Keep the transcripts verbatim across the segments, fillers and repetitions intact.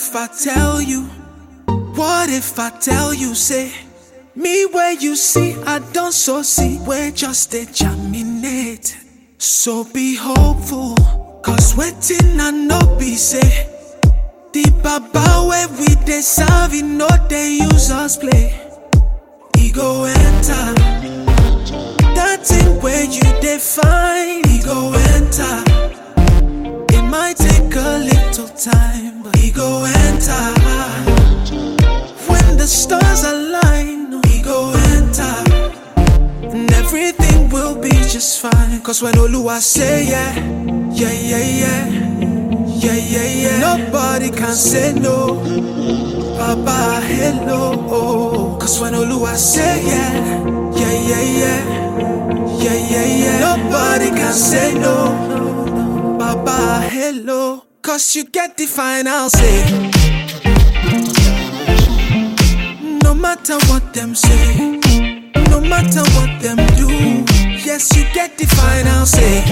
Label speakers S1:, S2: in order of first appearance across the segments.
S1: if I tell you? What if I tell you, say, me where you see, I don't so see, we're just a germinate. So be hopeful, cause waiting I no be say. The baba where we dey serve, you know they use us play. He go enter, that thing where you define. He go enter, it might take a little time, but he go enter. When the stars align, he go enter, and everything will be just fine. Cause when Oluwa say yeah, yeah, yeah, yeah, yeah, yeah, yeah, nobody can say no. Baba, hello. Cause when Oluwa say yeah, yeah, yeah, yeah, yeah, yeah, yeah, nobody can say no. Baba, hello. Cause you get the final say. No matter what them say, no matter what them do, yes, you get the final say.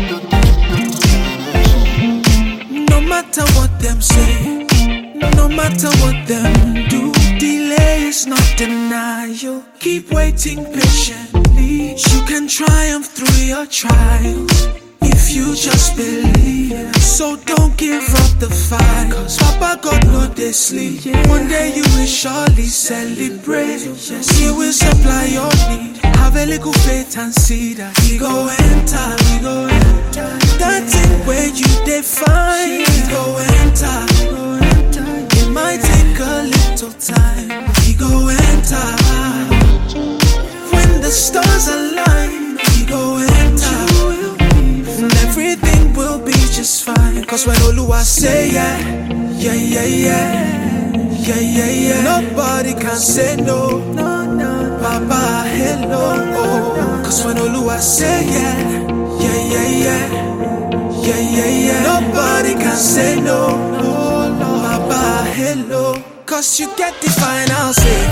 S1: No matter what them say, no matter what them do, delay is not denial. Keep waiting patiently. You can triumph through your trials if you just believe. So don't give up the fight, cause Papa God know they sleep. One day you will surely celebrate. Yes, He will supply your need. Have a little faith and see that He go enter, He go enter. That thing where you define, He go enter. It might take a little time, He go enter. When the stars align, He go enter, and everything will be just fine. Cause when Oluwa say yeah, yeah, yeah, yeah, yeah, yeah, yeah, nobody can say no. Baba, hello. Cause when Oluwa say yeah, yeah, yeah, yeah, yeah, yeah, yeah, nobody can say no. Baba, hello. Cause you get the final say.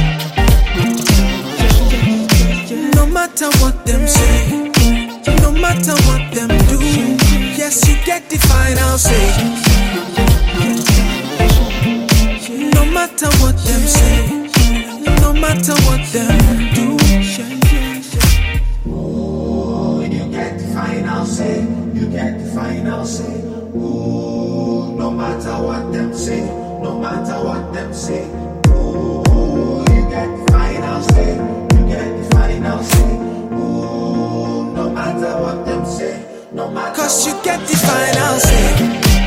S1: No matter what them say, no matter what them do, yes, you get the final say. No matter what them say, no matter what them do,
S2: ooh, you get the final say, you get the final say. Ooh, no matter what them say, no matter what them say. Ooh, you get the final say, you get the final say. Ooh, no matter what them say, no matter.
S1: Cause you get the final say.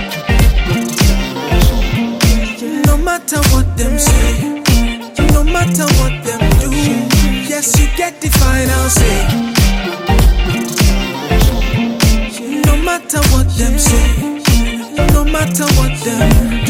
S1: No matter what them say, no matter what them do, yes, you get the final say. No matter what them say, no matter what them do.